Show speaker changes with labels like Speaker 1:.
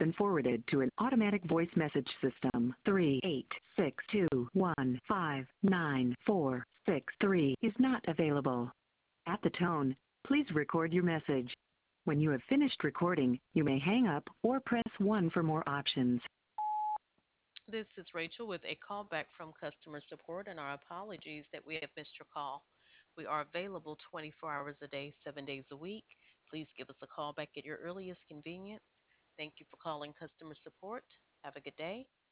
Speaker 1: been forwarded to an automatic voice message system. 38621599463 is not available. At the tone, please record your message. When you have finished recording, you may hang up or press 1 for more options.
Speaker 2: This is Rachel with a callback from customer support and our apologies that we have missed your call. We are available 24 hours a day, 7 days a week. Please give us a call back at your earliest convenience. Thank you for calling customer support. Have a good day.